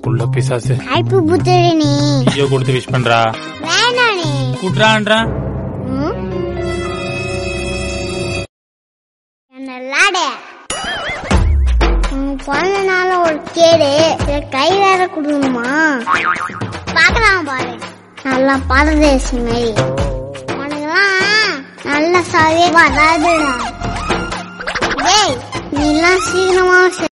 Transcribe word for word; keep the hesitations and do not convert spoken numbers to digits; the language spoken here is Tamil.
உள்ள பிசாசு. ஹாப்பி பர்த்டே நீ. ஐயோ கொடுத்து விஷ் பண்றா. வேணா நீ. குட்றான்றா. என்னலாடே. பிறந்த நாள் ஒரு கேடு கை வேற கொடுக்கணுமா? பாக்கலாம் பாரு. நல்லா பரதேசி மாதிரி உனக்குலாம் நல்ல சாவே வராதுடா. நீ எல்லாம் சீக்கிரமா